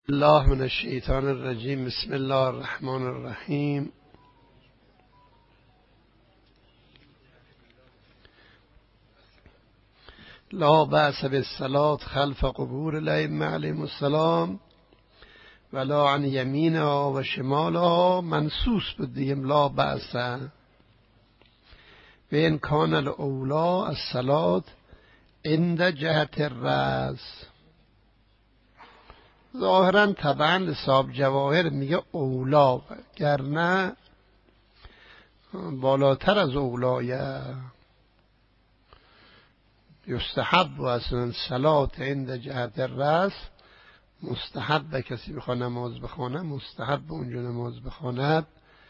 الله من الشیطان الرجیم. بسم الله الرحمن الرحیم. لا بأس بالصلاة خلف قبور الائمة علیهم السلام ولا عن یمینها و شمالها. منصوص بود دیگه لا بأس و ان کان الاولی الصلاة عند جهت الرأس. ظاهرا طبعا صاحب جواهر میگه اولا، گرنه بالاتر از اولایه. یستحب و اصلا صلات عند جهت الرأس، مستحب کسی بخواد نماز بخونه، مستحب اونجا نماز بخواند.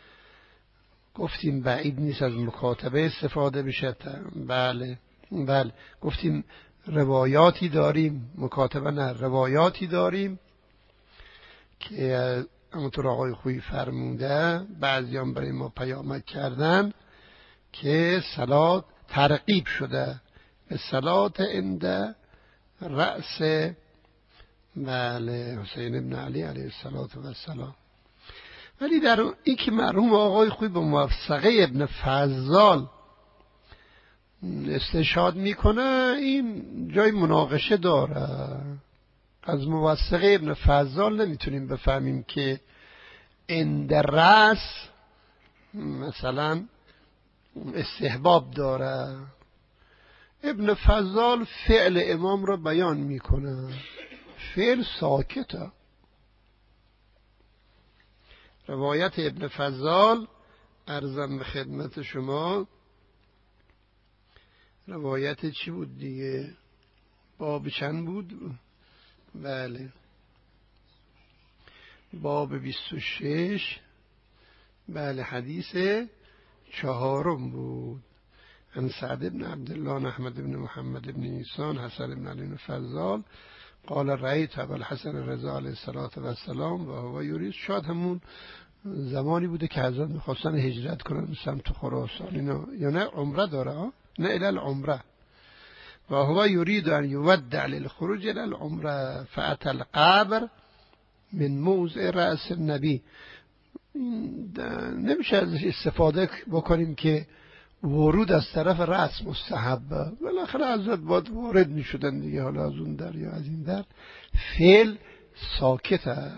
گفتیم بعید نیست از مکاتبه استفاده بشه. بله گفتیم روایاتی داریم، مکاتبه نه، روایاتی داریم که همونطور آقای خویی فرموده، بعضیان برای ما پیامک کردن که صلات ترغیب شده به صلات عند رأس حسین ابن علی علیه السلام. ولی در این که مرحوم آقای خویی به موثقه ابن فضال استشهاد میکنه، این جای مناقشه داره. از موثقه ابن فضال نمیتونیم بفهمیم که عند رأس مثلا استحباب داره. ابن فضال فعل امام رو بیان میکنه، فعل ساکته. روایت ابن فضال عرضم به خدمت شما، روایت چی بود دیگه؟ باب چند بود؟ بله باب 26. بله حدیث 4 بود. عن سعد بن عبدالله احمد بن محمد بن نیسان حسن بن علی بن فضال قال رأیت ابا الحسن رضا علیه السلام و هو یرید. شاید همون زمانی بوده که حضرت میخواستن هجرت کنن سمت خراسان اینا، یا نه عمره داره، نه الی العمره. و هو یرید ان یودع للخروج الی العمره فاتى القبر من موضع رأس النبی. نمیشه ازش استفاده بکنیم که ورود از طرف رأس مستحبه. بالاخره حضرت باید وارد میشدن دیگه، حالا از اون در یا از این در. فعل ساکته.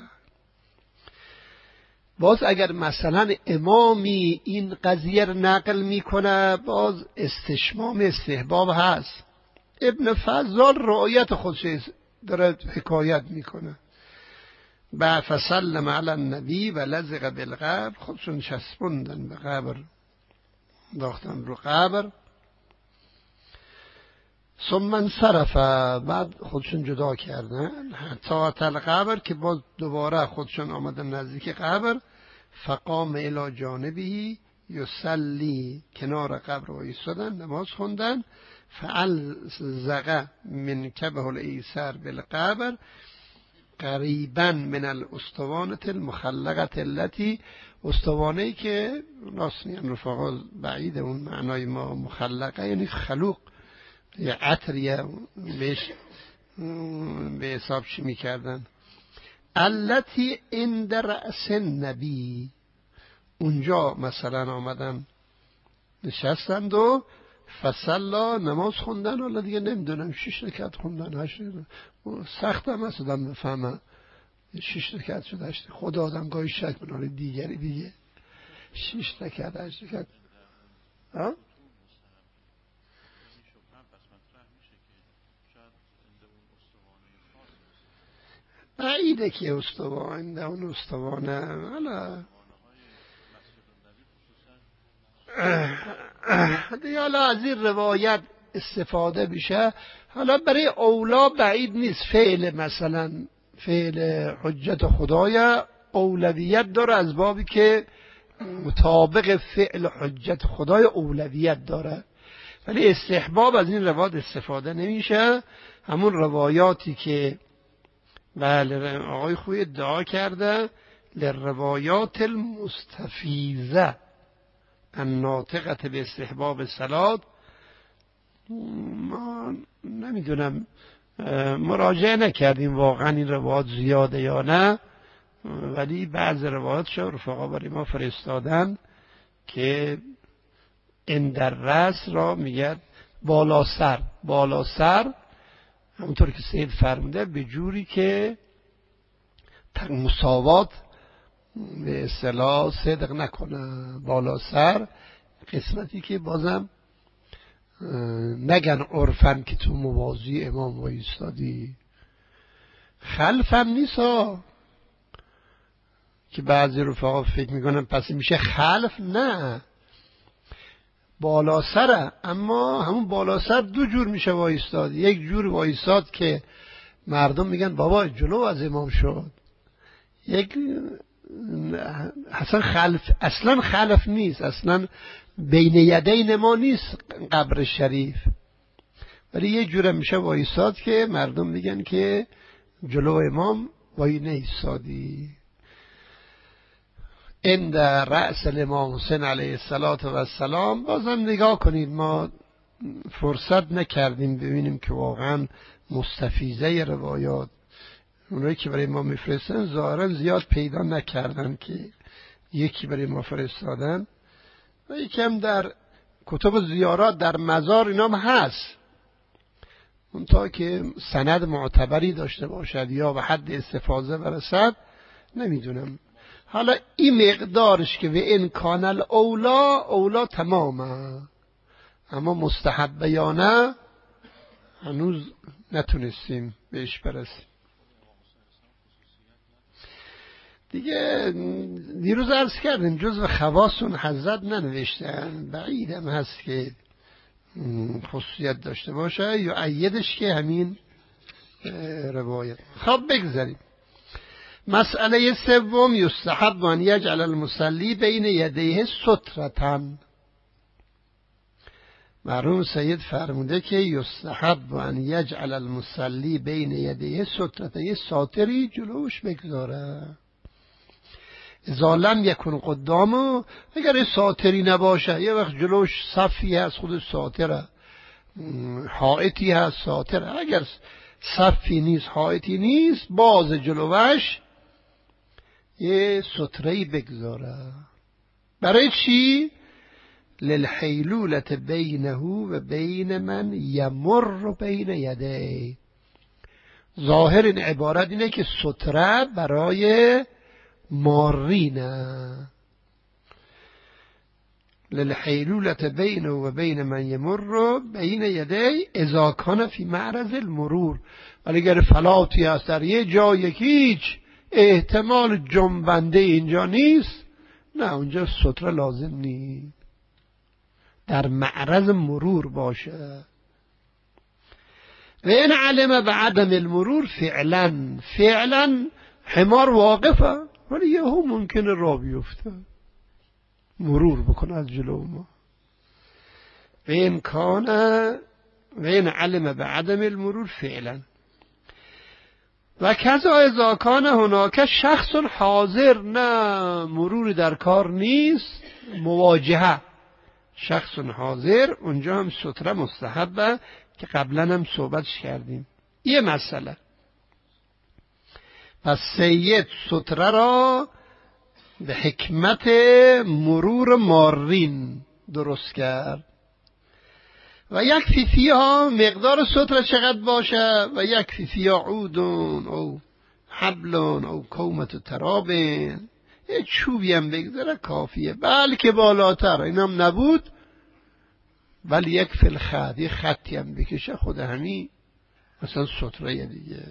باز اگر مثلا امامی این قضیه رو نقل میکنه، باز استشمام استحباب هست. ابن فضال رعایت خودش داره حکایت میکنه. بعد فسلم علی النبی و لزق بالقبر، خودشون چسبوندن به قبر، داختن رو قبر. ثم انصرف، بعد خودشون جدا کردن حتی القبر، که باز دوباره خودشون آمدن نزدیک قبر. فقام الی جانبه یصلی، کنار قبر ایستادن نماز خوندن. فالزق منکبه الایسر بالقبر قریبا من الاسطوانه المخلقه التي، اسطوانه‌ای که راستی رفقا بعید اون معنای ما مخلقه یعنی خلوق، یا عطریه بهش به حساب چی میکردن. التي عند رأس النبی، اونجا مثلا آمدن نشستند و فصلا نماز خوندن. حالا دیگه نمیدونم 6 رکعت خوندن 8 سختم هست آدم بفهمم 6 رکعت شد 8. خود آدم گاهی شک بناره دیگری دیگه 6 رکعت 8 رکعت. ها بعیده که استوانه اون استوانه. حالا از این روایت استفاده بشه. حالا برای اولا بعید نیست. فعل مثلا فعل حجت خدای اولویت داره، از بابی که مطابق فعل حجت خدای اولویت داره. ولی استحباب از این روایت استفاده نمیشه. همون روایاتی که بله آقای خویی ادعا کرده لروایات المستفیضه الناطقه به استحباب صلات، ما نمیدونم مراجعه نکردیم واقعا این روایات زیاده یا نه، ولی بعض روایات رفقا برای ما فرستادن که اندر رأس را میگه بالا سر همونطور که سید فرموده به جوری که مساوات به اصطلاح صدق نکنه. بالا سر قسمتی که بازم نگن عرفن که تو موازی امام وایستادی، خلفم نیست ها که بعضی رفقا فکر میکنن پس میشه خلف. نه، بالا سره، اما همون بالا سر دو جور میشه وایستاد. یک جور وایستاد که مردم میگن بابا جلو از امام شد، یک اصلا خلف نیست، اصلا بین یدین ما نیست قبر شریف، ولی یه جوره میشه وایستاد که مردم میگن که جلو امام وای نیستادی. عند رأس الامام حسین علیه السلام. بازم نگاه کنید، ما فرصت نکردیم ببینیم که واقعا مستفیضه روایات اونایی که برای ما میفرستن ظاهرا زیاد پیدا نکردن که یکی برای ما فرستادن، و یکم در کتب زیارات در مزار اینام هست، اون تا که سند معتبری داشته باشد یا به حد استفاضه برسد نمیدونم. حالا این مقدارش که و امکان اولا تمامه، اما مستحبه یا نه هنوز نتونستیم بهش برسیم. دیگه دیروز عرض کردیم جزو خواصون حضرت ننوشتن، بعیدم هست که خصوصیت داشته باشه یا عیدش که همین روایت. خب بگذاریم. مسئله سوم، یستحب ان یجعل المصلی بین یدیه سترتن. مرحوم سید فرموده که یستحب ان یجعل المصلی بین یدیه سترتن، یه ساتری جلوش بگذاره. اذا لم یکن قدامه، اگر ساتری نباشه، یه وقت جلوش صفی هست خود ساتره، حائطی هست ساتره، اگر صفی نیست حائطی نیست باز جلوش یه ستره‌ای بگذاره. برای چی؟ للحیلولت بینه و بین من یمر بین یدی. ظاهر این عبارت اینه که ستره برای مارینه. للحیلولت بینه و بین من یمر بین یدی اذا کان فی معرض المرور. ولی اگر فلاتی هست در یه جایی که هیچ احتمال جنبنده اینجا نیست، نه اونجا ستره لازم نیست، در معرض مرور باشه. و این علم به عدم المرور فعلا حمار واقفه، ولی یه هم ممکنه را بیفته مرور بکنه از جلو ما. و این علم به عدم المرور فعلا. و کذا اذا کان هناک شخص حاضر، نه مرور در کار نیست، مواجهه، شخص حاضر، اونجا هم ستره مستحبه که قبلا هم صحبتش کردیم. یه مسئله، پس سید ستره را به حکمت مرور مارین درست کرد. و یک فیفیها مقدار ستره چقدر باشه؟ و یک فیفیا عودون او حبلون او کومت ترابین، یه چوبی هم بگذاره کافیه، بلکه بالاتر اینم نبود ولی یک فلخط، یه خطی هم بکشه، خود همین مثلا ستره دیگه.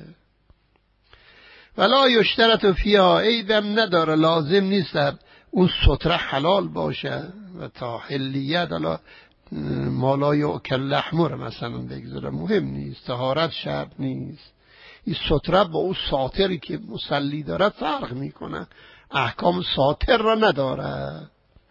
ولا یشترط فیها، عیبم نداره، لازم نیست در اون ستره حلال باشه. و تا حلیت حالا مالا یأکل لحمه مثلا بگذاره، مهم نیست، طهارت شرط نیست. این ستره با اون ساتری که مصلی داره فرق میکنه، احکام ساتر را نداره.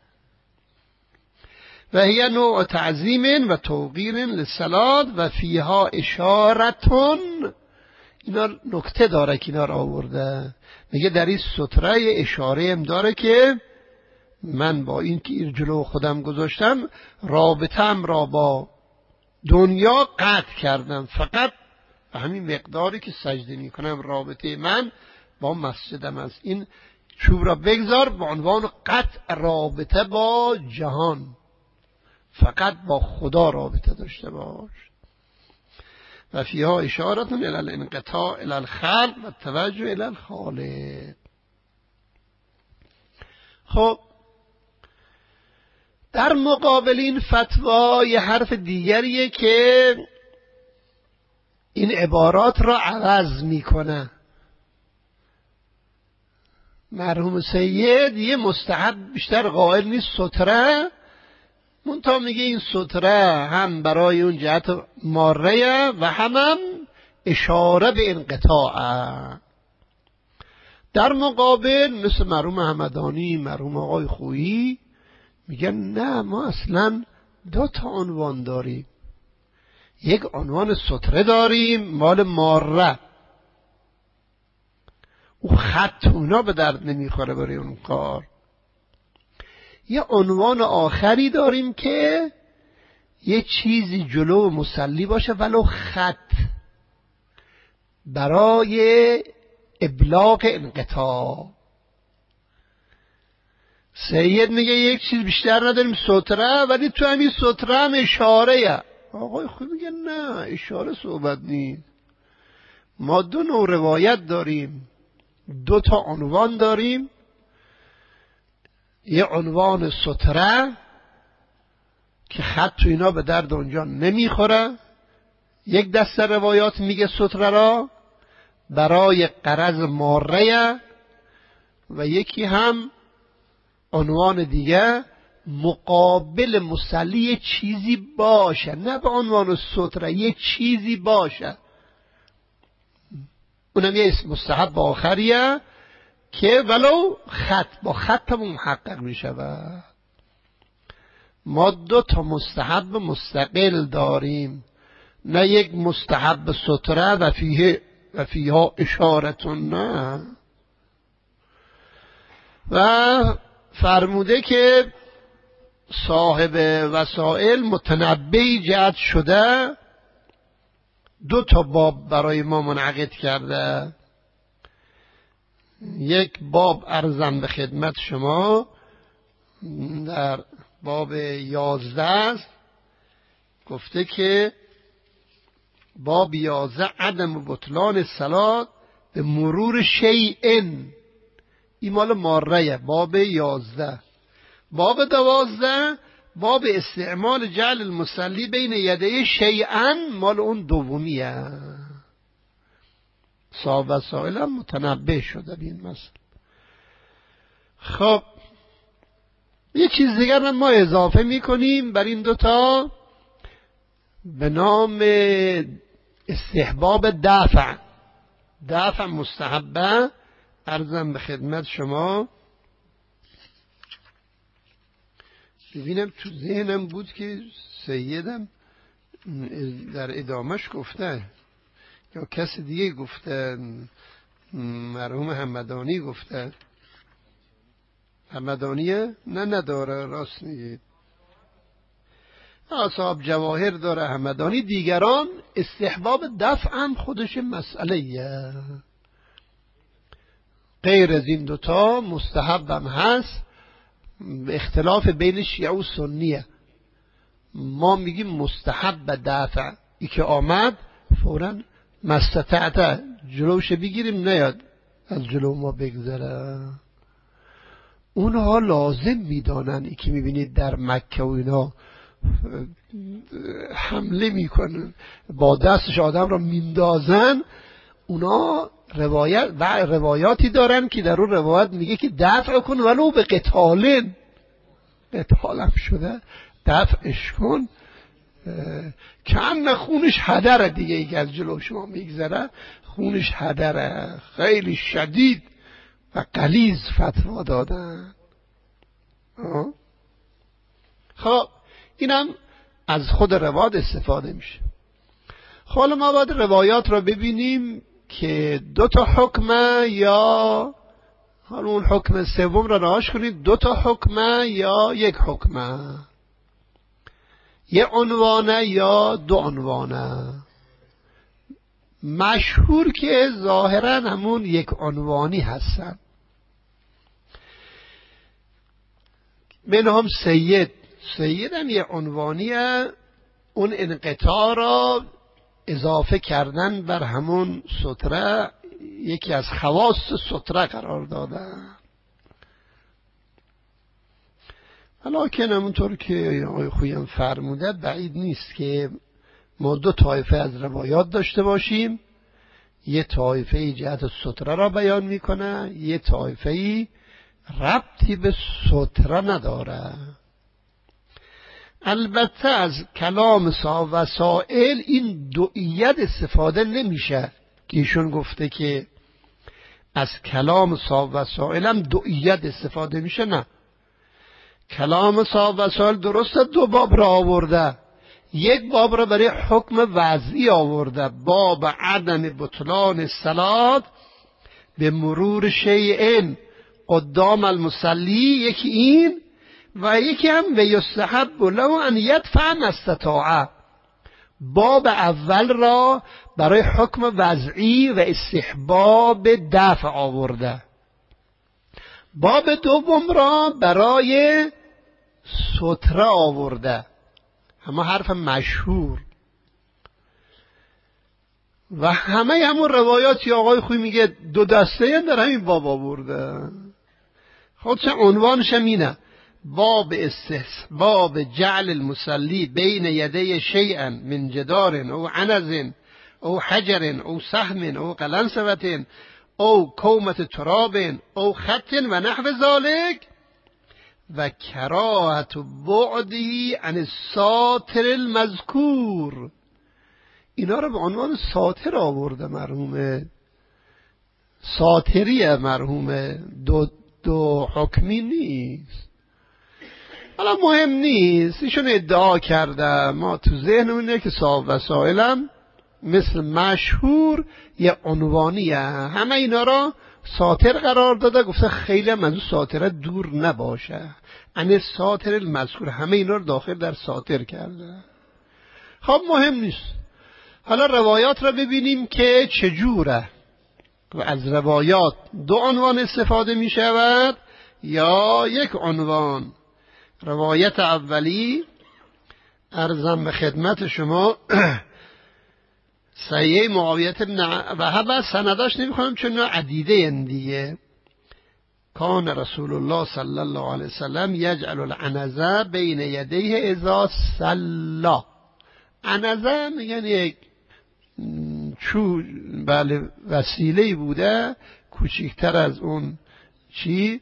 و هی نوع تعظیم و توقیر للصلاة و فیها اشارتون. اینا نکته داره که اینا را آورده، میگه در این ستره اشاره هم داره که من با این که این جلو خودم گذاشتم رابطم را با دنیا قطع کردم، فقط به همین مقداری که سجده میکنم رابطه من با مسجدم است. این چوب را بگذار به عنوان قطع رابطه با جهان، فقط با خدا رابطه داشته باش. و فیها اشارت الی الانقطاع الی الخلق و توجه الی الخالق. خب در مقابل این فتوا یه حرف دیگریه که این عبارات را عوض میکنه. مرحوم سید یه مستحب بیشتر قائل نیست ستره، منتها میگه این ستره هم برای اون جهت ماره و هم اشاره به انقطاع. در مقابل مثل مرحوم همدانی، مرحوم آقای خویی میگن نه، ما اصلا 2 عنوان داریم. یک عنوان ستره داریم مال ماره، او خط اونا به درد نمیخوره برای اون کار. یه عنوان آخری داریم که یه چیزی جلو مصلی باشه ولو خط، برای ابلاغ انقطاع. سید میگه یک چیز بیشتر نداریم ستره، ولی تو همین ستره هم اشاره. آقای خوب میگه نه، اشاره صحبت نیست. ما 2 نوع روایت داریم، 2 عنوان داریم. یه عنوان ستره که خط تو اینا به درد اونجا نمیخوره، یک دسته روایات میگه ستره را برای غرض ماره، و یکی هم عنوان دیگه مقابل مصلی چیزی باشه، نه به عنوان ستره، یه چیزی باشه. اونم یه اسم مستحب آخریه که ولو خط، با خط هم محقق می شود. ما 2 مستحب مستقل داریم، نه یک مستحب ستره و فیها اشارتون، نه. و فرموده که صاحب وسائل متنبی جهت شده 2 باب برای ما منعقد کرده. یک باب عرضم به خدمت شما در باب 11 است، گفته که باب 11 عدم بطلان صلات به مرور شیئن. این مال ماره، باب 11. باب 12 باب استعمال جعل المصلی بین یدی شیئن، مال اون دومیه. صاحب وسائل هم متنبه شده به این مسئله. خب یه چیز دیگر ما اضافه میکنیم بر این 2 به نام استحباب دفع مستحبه. عرضم به خدمت شما، ببینم تو ذهنم بود که سیدم در ادامش گفته یا کسی دیگه گفته، مرحوم همدانی گفته. همدانیه؟ نه نداره، راست میگید. اصحاب جواهر داره همدانی. دیگران استحباب دفع هم خودش مسئله، غیر از این 2 مستحب هم هست. اختلاف بین شیعه و سنیه. ما میگیم مستحب دفع، ای که آمد فوراً مستطعت جلوش بگیریم، نیاد از جلو ما بگذره. اونها لازم میدانن. ای که میبینید در مکه و اینا حمله میکنن، با دستش آدم را میندازن، اونا روایاتی دارن که در اون روایت میگه که دفع کن ولو به قتالن. قتالم شده، دفعش کن، کم خونش هدره دیگه. ای که از جلو شما میگذره خونش هدره. خیلی شدید و غلیظ فتوا دادن. خب اینم از خود روایت استفاده میشه. خب حالا ما باید روایات رو ببینیم که 2 حکمه، یا حالا اون حکم سوم رو رهاش کنید، 2 حکمه یا 1 حکمه، یه عنوانه یا 2 عنوانه. مشهور که ظاهرا همون یک عنوانی هستن. منهم سید هم یه عنوانیه، اون انقطاع را اضافه کردن بر همون ستره یکی از خواص ستره قرار دادن. ولیکن همونطور که آقای خویم فرموده بعید نیست که ما دو طایفه از روایات داشته باشیم، یه طایفه جهت ستره را بیان میکنه، یه طایفه ربطی به ستره نداره. البته از کلام صاحب وسائل این دوئیت استفاده نمیشه که ایشون گفته که از کلام صاحب وسائل هم دوئیت استفاده میشه. نه، کلام صاحب وسائل درسته دو باب را آورده، یک باب را برای حکم وضعی آورده، باب عدم بطلان الصلاة به مرور شیء قدام المصلی، یکی این و یکی هم و یستحب له ان یدفع ما استطاع. باب اول را برای حکم وضعی و استحباب دفع آورده، باب دوم را برای ستره آورده. همه حرف مشهور و همون روایاتی آقای خوی میگه دو دسته در همین باب آورده. خودش عنوانش اینه، باب جعل المصلی بین یدی شیئا من جدار او عنز او حجر او سهم او قلنسوة او کومة تراب او خط و نحو ذلك و کراهت بعدی عن الساتر المذکور. اینا رو به عنوان ساتر آورده مرحوم، ساتریه مرحوم، دو حکمی نیست. حالا مهم نیست، ایشون ادعا کرده، ما تو ذهنمونه که صاحب وسائلم مثل مشهور یه عنوانیه، همه اینا را ساتر قرار داده، گفته خیلی هم از اون ساتره دور نباشه، یعنی ساتر المذکور، همه اینا رو داخل در ساتر کرده. خب مهم نیست. حالا روایات را ببینیم که چجوره و از روایات دو عنوان استفاده می شود یا یک عنوان. روایت اولی عرضم به خدمت شما صحیح معاویه بن وهب، سنداش نمیخوام چون عدیده اندیه. کان رسول الله صلی الله علیه وسلم یجعل العنزه بین یدیه اذا صلی. عنزه یعنی یک بله وسیله بوده کوچکتر از اون چی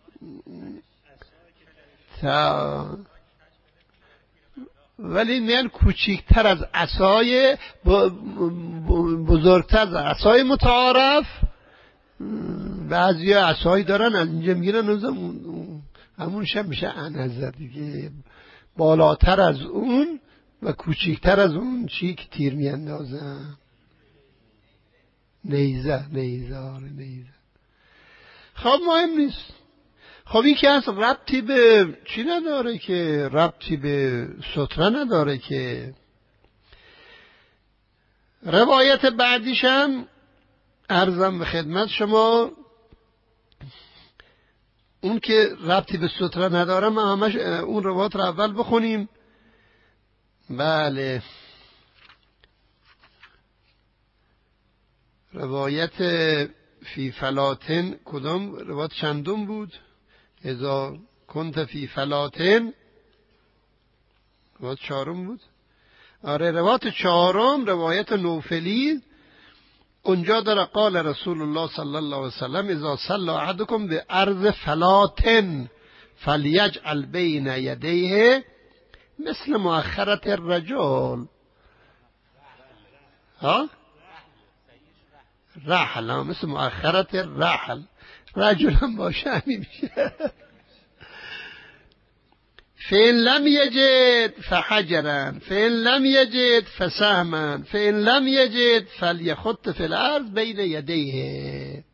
ولی میان کوچکتر از عصای بزرگتر از عصای متعارف. بعضی عصایی دارن از اینجا میگیرن همونش هم میشه عنزه دیگه، بالاتر از اون و کوچکتر از اون چی که تیر میاندازن. نیزه. خب مهم نیست. خب این که از ربطی به چی نداره که، ربطی به ستره نداره که. روایت بعدیش هم عرضم به خدمت شما اون که ربطی به ستره نداره، ما همش اون روایت رو اول بخونیم. بله، روایت فی فلاتن کدام روایت چندم بود؟ اذا کنت فی فلاتن، روایت چهارم بود. آره روایت چهارم روایت نوفلی، اونجا داره قال رسول الله صلی الله علیه وسلم اذا صلى احدكم بارض فلاتن فلیجعل بین یدیه مثل مؤخرت الرجل. ها رحل، مثل مؤخرت الرحل، رجل هم باشه همین میشه. فإن لم يجد فحجرا فإن لم يجد فسهما فإن لم يجد فليخط في الارض بين يديه.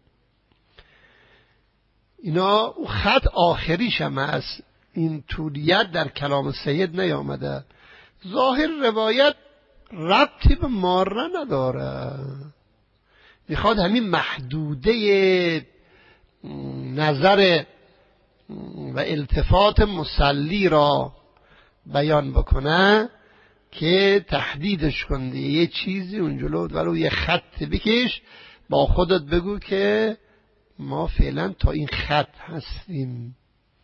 اینا خط آخریش هم هست، این طولیت در کلام سید نیامده. ظاهر روایت ربطی به ماره نداره. میخواد همین محدوده نظر و التفات مصلی را بیان بکنه که تهدیدش کنده یه چیزی اون جلو ولو یه خط بکش، با خودت بگو که ما فعلا تا این خط هستیم،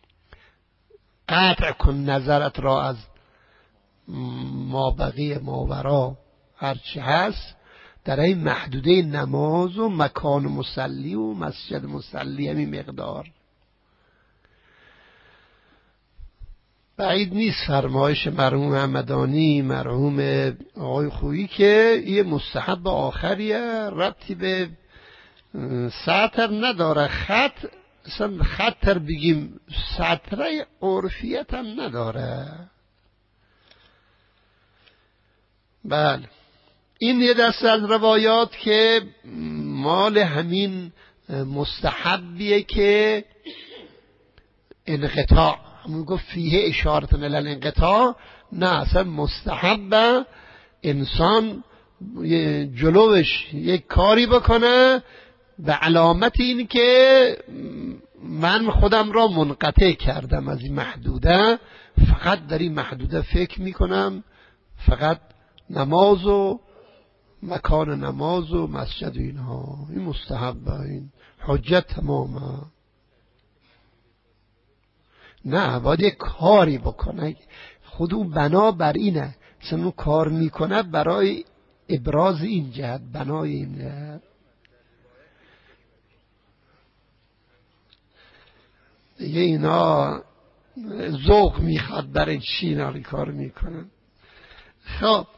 قطع کن نظرت را از ما بقیه ماورا هرچی هست در این محدوده نماز و مکان مصلی و مسجد مصلی همین مقدار. بعید نیست فرمایش مرحوم همدانی، مرحوم آقای خویی که یه مستحب آخریه، ربطی به سطر نداره. خط اصلا خطر بگیم سطره عرفیت هم نداره. بله این یه دست از روایات که مال همین مستحبیه که انقطاع، همون گفت فیه اشارت ملل انقطاع، نه اصلا مستحبه انسان جلوش یک کاری بکنه به علامت این که من خودم را منقطع کردم از این محدوده، فقط در این محدوده فکر میکنم، فقط نماز و مکان نماز و مسجد و اینها، این مستحبه، این حجت تمامه. نه باید یک کاری بکنه، خود اون بنا بر اینه، مثلا اون کار میکنه برای ابراز این جهت، بنای این جهت. دیگه اینا ذوق میخواد برای چی اینا رو کار میکنن. خب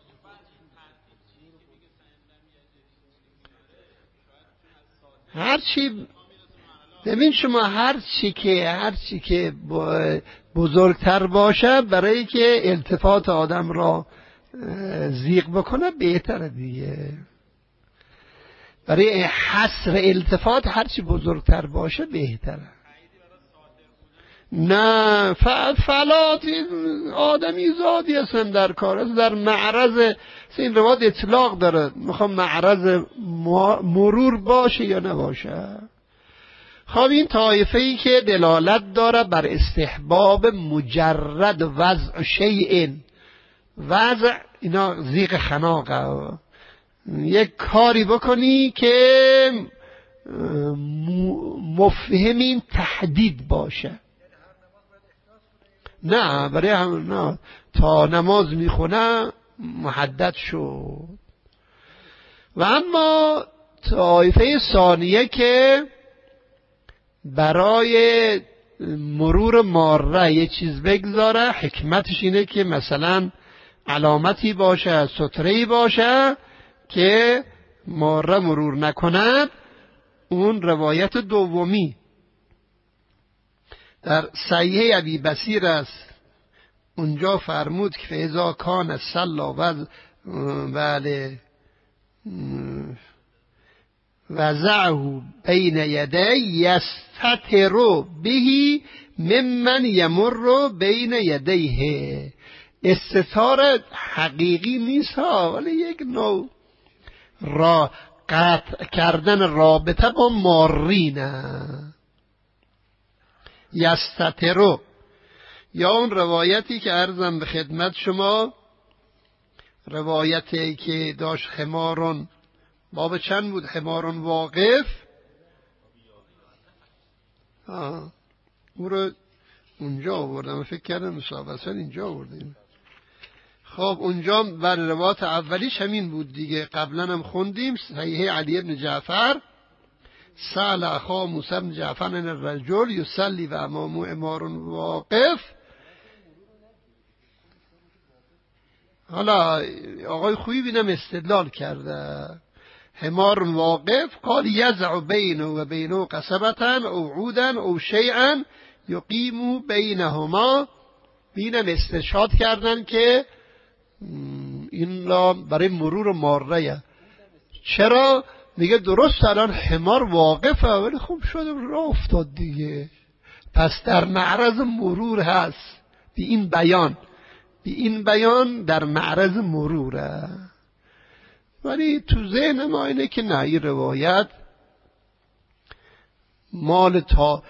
هرچی ببین شما هرچی که بزرگتر باشه برای که التفات آدم را زیغ بکنه بهتره دیگه. برای حصر التفات هرچی بزرگتر باشه بهتره. نه فلات آدمی زادی هستن در کار، در معرض این رواد اطلاق داره، میخوام معرض مرور باشه یا نباشه. خب این طایفه‌ای که دلالت داره بر استحباب مجرد وضع شیء، وضع اینا زیغ خناقه، یک کاری بکنی که مفهم این تحدید باشه. نه برای هم نه، تا نماز میخونه محدد شد. و اما طایفه ثانیه که برای مرور ماره یه چیز بگذاره، حکمتش اینه که مثلا علامتی باشه، ستره‌ای باشه که ماره مرور نکند. اون روایت دومی در صحیح ابی بصیر است، اونجا فرمود که فاذا کان صلا بله وضعه بین یدی یستتر به ممن یمر بین یدیه. استتار حقیقی نیست ها، ولی یک نوع را قطع کردن رابطه با مارینه. یستترو، یا اون روایتی که عرضم به خدمت شما، روایتی که داشت خمارون، باب چند بود؟ خمارون واقف. او رو اونجا آوردم، فکر کردم مسابقه اینجا آوردیم. خب اونجا بر روایت اولیش همین بود دیگه، قبلا هم خوندیم. صحیح علی بن جعفر سأل اخا موسی بن جعفر ان الرجل یصلی و امامه حمار واقف. حالا آقای خویی بینم استدلال کرده، حمار واقف قال یزع بینه و بینه قصبتا او عودا او شیئا یقیم بینهما. بینم استشهاد کردن که این را برای مرور ماره. چرا؟ میگه درست الان حمار واقفه ولی خوب شده راه افتاد دیگه، پس در معرض مرور هست. به این بیان به این بیان در معرض مروره. ولی تو ذهن ما اینه که نه، این روایت مال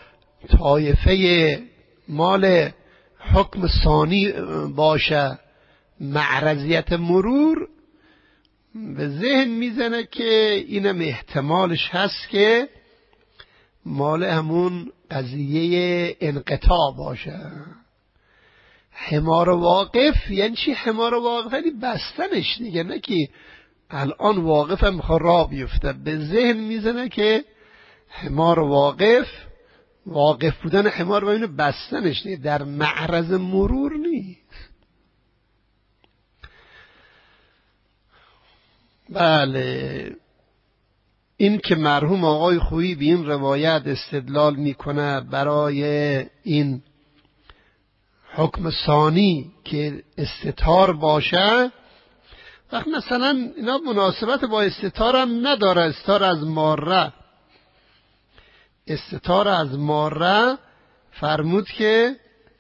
طایفه مال حکم ثانی باشه، معرضیت مرور، به ذهن میزنه که اینم احتمالش هست که مال همون قضیه انقطاع باشه. حمار واقف یعنی چی؟ حمار واقف یعنی بستنش دیگه، نه که الان واقف هم میخواد راه بیفته. به ذهن میزنه که حمار واقف بودن حمار و اینو بستنش دیگه، در معرض مرور نیست. بله، این که مرحوم آقای خویی به این روایت استدلال میکنه برای این حکم ثانی که استتار باشه، وقت مثلا اینا مناسبت با استتار هم نداره. استتار از ماره فرمود که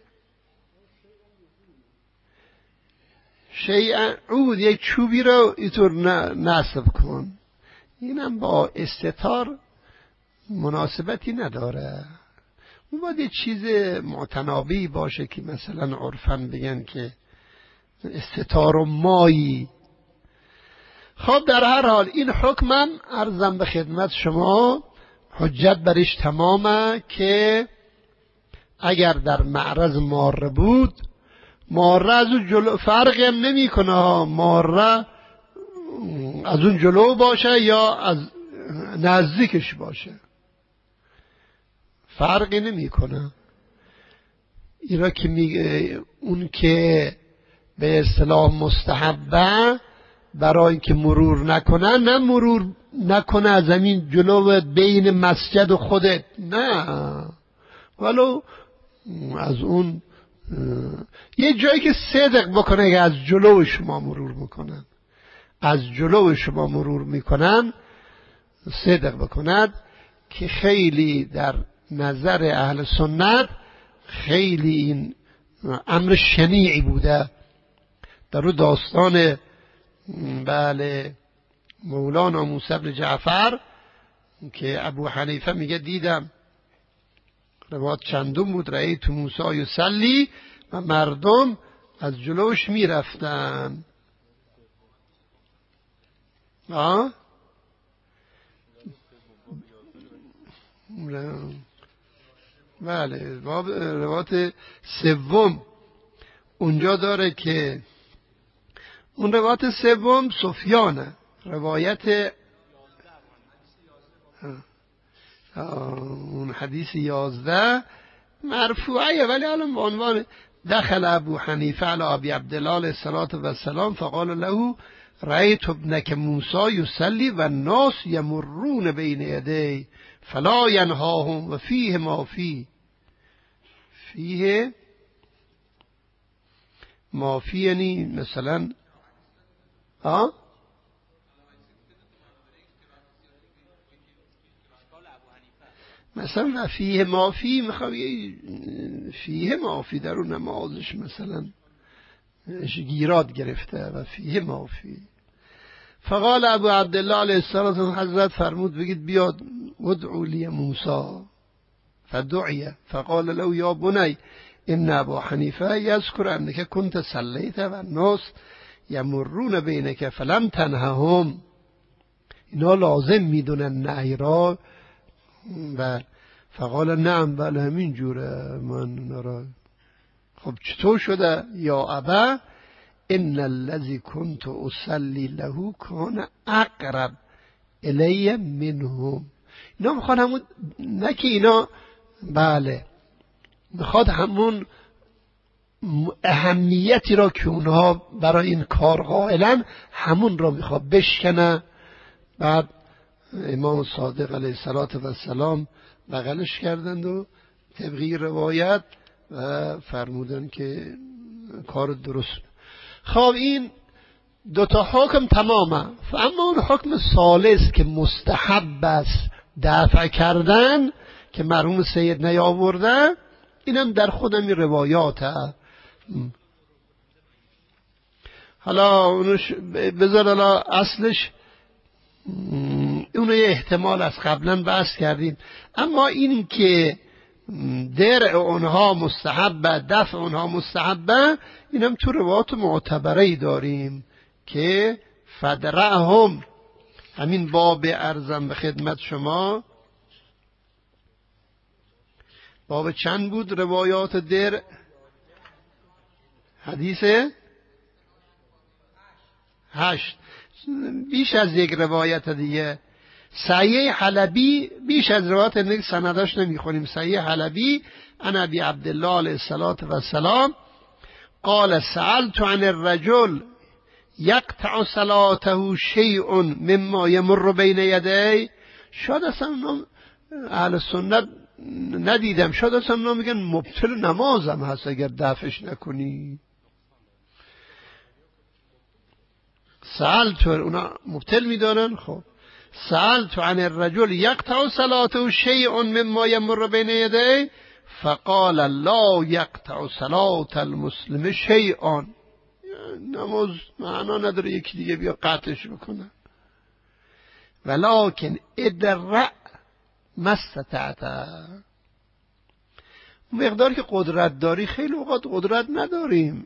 شیء عود، یک چوبی رو اینطور نصب کن. اینم با استتار مناسبتی نداره. اون باید یه چیز متنابی باشه که مثلا عرفاً بگن که استتار و مایی. خب در هر حال این حکمم عرضم به خدمت شما حجت برش تمامه که اگر در معرض ماره بود، ماره از اون جلو فرقی هم نمی کنه، ماره از اون جلو باشه یا از نزدیکش باشه، فرقی نمی کنه. اینا که میگه اون که به اصطلاح مستحبه برای اینکه مرور نکنه، نه مرور نکنه از همین جلو بین مسجد و خودت، نه، ولو از اون یه جایی که صدق بکنه که از جلو شما مرور میکنن، از جلو شما مرور میکنن صدق بکند، که خیلی در نظر اهل سنت خیلی این امر شنیعی بوده. در رو داستان بله مولانا موسی بن جعفر که ابو حنیفه میگه دیدم، روایت چندم بود، رأیت موسی یصلی، و مردم از جلوش میرفتن. بله، روایت سوم اونجا داره که اون روایت سوم سفیانه، روایت اون حدیث 11 مرفوعه، ولی الان به عنوان دخل ابو حنیفه علی ابی عبدالله علیه السلام فقال له رأیت ابنک موسی یصلی و الناس یمرون بین یدی فلا ینهاهم و فیه ما فیه یعنی مثلا مثلا فیه ما فیه، میخوام فیه ما فیه در اون نمازش مثلا گیراد گرفته و فیه ما فیه. فقال ابو عبدالله علیه السلام، حضرت فرمود بگید بیاد ادعو لی موسی، فدعیه فقال له یا بنی ان ابا حنیفه یذکر انک کنت صلیت و الناس یمرون بینک فلم تنههم. اینا لازم میدونن نهی را. و فقال نعم، بله همین جوره، من نرا. خب چطور شده؟ یا ابا ان الذی کنت اصلی له کان اقرب الی منهم. اینا میخوان همون، نه که اینا بله میخواد همون اهمیتی را که اونها برای این کار قائلن همون را میخواد بشکنه. بعد امام صادق علیه السلام بغلش کردند و طبقی روایت و فرمودن که کار درست. خب این دوتا حکم تمامه. اما اون حکم ثالث که مستحب است دفع کردن که مرحوم سید نیاورده، اینم در خودم این روایاته. حالا اونش بذار حالا اصلش اونو یه احتمال از قبلا بحث کردیم. اما این که درع اونها مستحبه، دفع اونها مستحبه، اینم تو روایات معتبره داریم که فدرعهم، همین باب ارزم به خدمت شما، باب چند بود روایات درع؟ حدیث 8. بیش از یک روایت دیگه. صحیح حلبی بیش از روایت دیگه سنداش نمیخونیم. صحیح حلبی عن ابی عبدالله علیه السلام قال سألت عن الرجل یقطع صلاته شیء مما یمر بین یدی. شاید اصلا اهل سنت ندیدم، شاید اصلا میگن مبطل نمازم هست اگر دفعش نکنی. سألت، اونا مبطل میدانن. خب سألت عن الرجل یقطع صلاته شیء مما یمر بین یدی فقال لا یقطع صلاة المسلم شیء. نماز معنا نداره یکی دیگه بیا قطعش بکنه. ولکن ادرع ما استطعت. مقداری که قدرت داری، خیلی اوقات قدرت نداریم،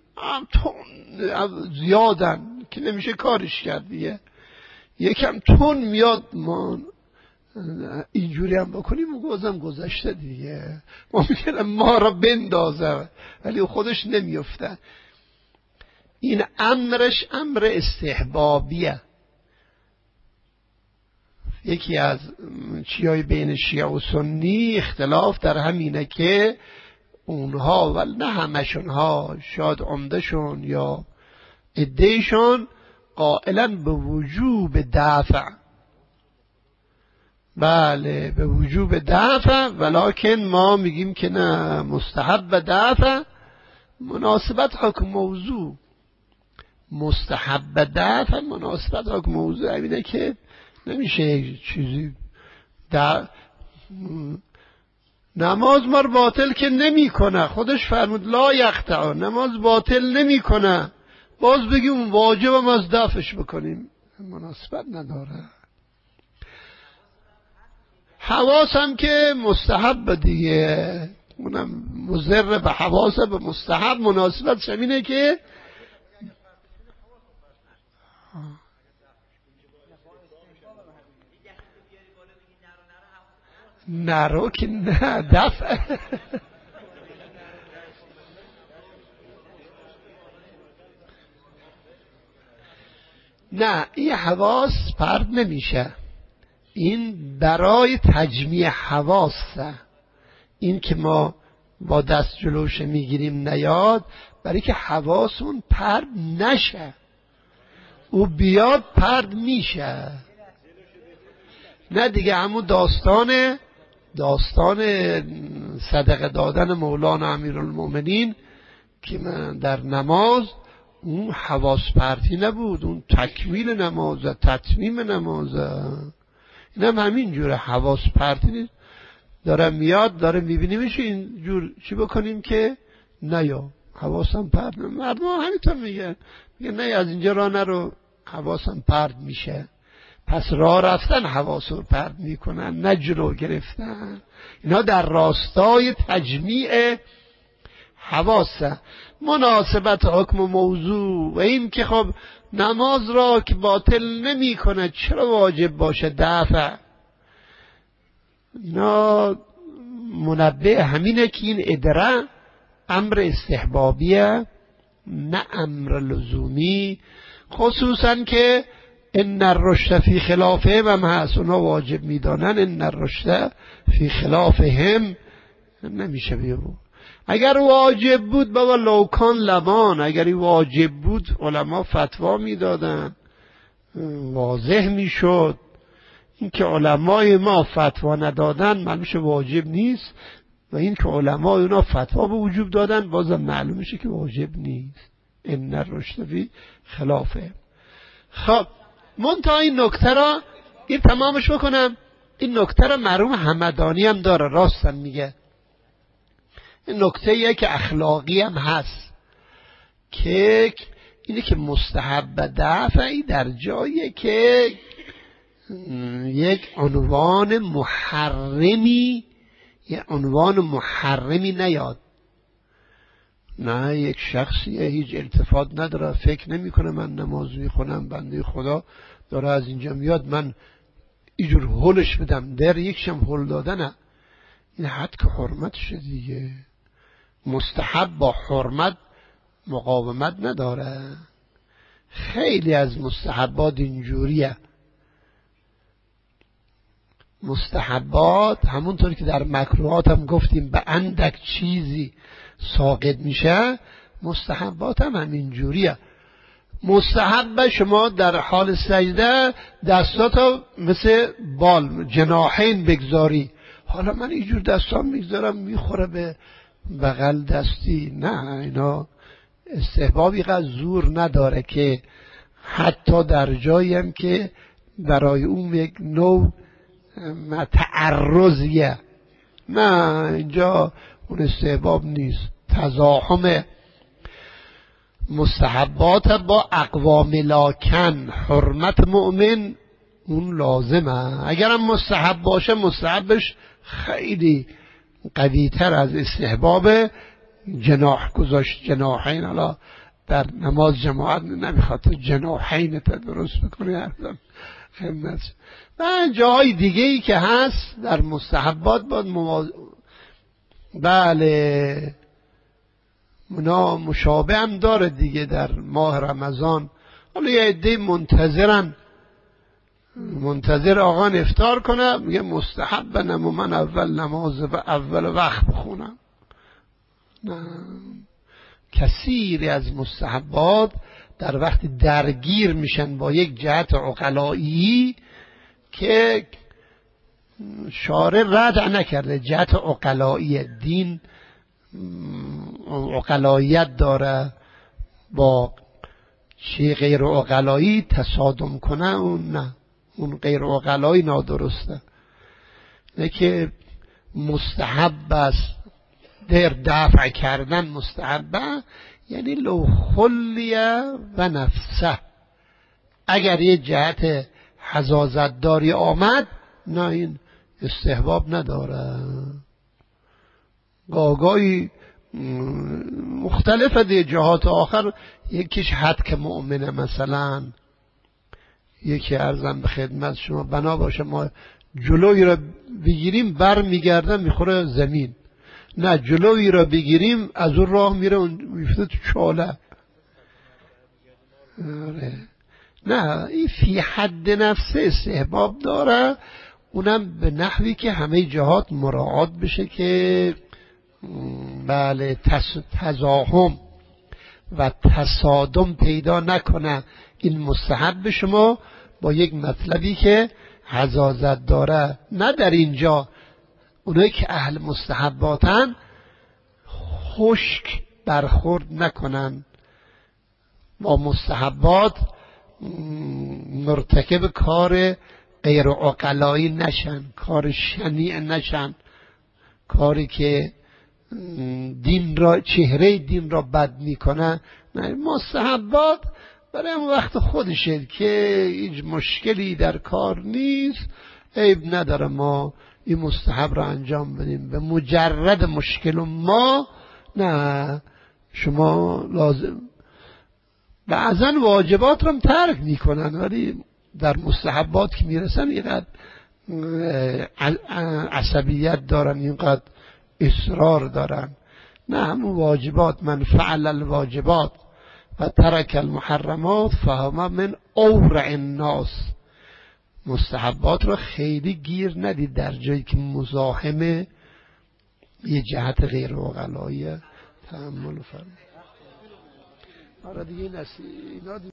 زیادن که نمیشه کارش کرد دیگه. یکم تون میاد ما اینجوری هم بکنیم و گذم گذشته دیگه، ممکنه ما را بندازه ولی خودش نمیفته. این امرش امر استحبابیه. یکی از چیای بین شیعه و سنی اختلاف در همینه که اونها و نه همشون ها، شاید عمدهشون یا عدهشون قائلا به وجوب دفع. بله به وجوب دفع، ولکن ما میگیم که نه، مستحب دفع. مناسبت حکم موضوع، مستحب دفع مناسبت حکم موضوع اینه که نمیشه چیزی نماز ما رو باطل که نمی کنه. خودش فرمود لا یقطع، نماز باطل نمی کنه، باز بگیم واجب هم از دفعش بکنیم، مناسبت نداره. حواس هم که مستحب دیگه، اونم مضر به حواس، به مستحب مناسبت شمینه که نرو که نه دفع. نه این حواس پرد نمیشه، این برای تجمیع حواسه. این که ما با دست جلوش میگیریم نیاد، برای که حواسون پرد نشه، او بیاد پرد میشه. نه دیگه همون داستان صدقه دادن مولانا امیرالمومنین که من در نماز، اون حواس پرتی نبود، اون تکمیل نمازه، تتمیم نمازه. این هم همین جوره، حواس پرتی نیست. داره میاد، داره میبینیمش، این جور چی بکنیم که نیا حواسم پرت. مردم همینطور میگن نه از اینجا راه نرو، حواسم پرت میشه. پس راه رفتن حواس رو پرت میکنن، نه جلو گرفتن. اینا در راستای تجمیع حواسه. مناسبت حکم موضوع و این که خب نماز را که باطل نمی کنه چرا واجب باشه دفع. اینا منبه همینه که این ادرا امر استحبابیه نه امر لزومی، خصوصا که ان الرشد فی خلافهم هم هست. اونا واجب میدانن ان الرشد فی خلافهم نمیشه بیرون. اگر واجب بود بابا لوکان لبان، اگر واجب بود علما فتوا میدادن، واضح میشد. این که علمای ما فتوا ندادن معلومشه واجب نیست، و این که علمای اونا فتوا به وجوب دادن بازم معلوم میشه که واجب نیست. ان الرشد فی خلافه. خب منتها این نکته را این تمامش بکنم. این نکته را مرحوم همدانی هم داره، راستم میگه. این نکته یه که اخلاقی هم هست که اینه که مستحب دفعی در جایی که یک عنوان محرمی نیاد. نه یک شخصی هیچ التفات نداره، فکر نمیکنه من نماز میخونم، بنده خدا داره از اینجا میاد من اینجور هولش بدم، در یکشم هول دادنه، این حد که حرمتشه دیگه. مستحب با حرمت مقاومت نداره. خیلی از مستحبات اینجوریه. مستحبات همونطور که در مکروهات هم گفتیم به اندک چیزی ساقط میشه، مستحبات هم اینجوریه. مستحب شما در حال سجده دستاتو مثل بال جناحین بگذاری. حالا من اینجور دستام میگذارم میخوره به بغل دستی، نه، اینا استحبابی قد زور نداره که حتی در جایی هم که برای اون یک نوع تعرضیه، نه، اینجا اون استحباب نیست. تزاحم مستحبات با اقوام لاکن، حرمت مؤمن اون لازمه. اگرم مستحب باشه مستحبش خیلی قوی تر از استحباب جناح گذاشت. جناحین، حالا در نماز جماعت نمیخواد تو جناحین تا درست بکنی حرفم خدمت. و جاهای دیگه ای که هست در مستحبات باید بله منا مشابه هم داره دیگه. در ماه رمضان حالا یه عده منتظر آقا افطار کنه، میگه مستحب نمو من اول نماز و اول وقت بخونم. نه، کثیری از مستحبات در وقت درگیر میشن با یک جهت عقلایی که شارع ردع نکرده. جهت عقلایی دین عقلاییت داره، با چی غیر عقلایی تصادم کنه اون نه، اون غیر عقلایی نادرسته. نه که مستحب است در دفع کردن مستحبه، یعنی لو خلیه و نفسه، اگر یه جهت حزازت داری آمد نه این استحباب نداره. گاگایی مختلفه دیگه جهات آخر، یکیش حد که مؤمنه، مثلا یکی عرضم به خدمت شما بنا باشه ما جلوی را بگیریم بر میگرده میخوره زمین، نه جلوی را بگیریم از اون راه میره میفته تو چاله. نه، این فی حد نفسه استحباب داره، اونم به نحوی که همه جهات مراعات بشه که بله تزاحم و تصادم پیدا نکنه این مستحب شما با یک مطلبی که حزازت داره. نه در اینجا اونایی که اهل مستحباتن خشک برخورد نکنن با مستحبات، مرتکب کار غیر عقلایی نشن، کار شنیع نشن، کاری که دین را چهره دین را بد میکنه. نه، مستحبات برای اون وقت خودشه که هیچ مشکلی در کار نیست، عیب نداره ما این مستحب را انجام بدیم. به مجرد مشکل ما نه، شما لازم بعضا واجبات رو ترک میکنن ولی در مستحبات که میرسن اینقدر عصبیت دارن، اینقدر اصرار دارن. نه، همون واجبات، من فعل الواجبات و ترک المحرمات فهم من اورع الناس. مستحبات رو خیلی گیر ندید در جایی که مزاحمه یه جهت غیر عقلایی تأمل فرمایید. آره دیگه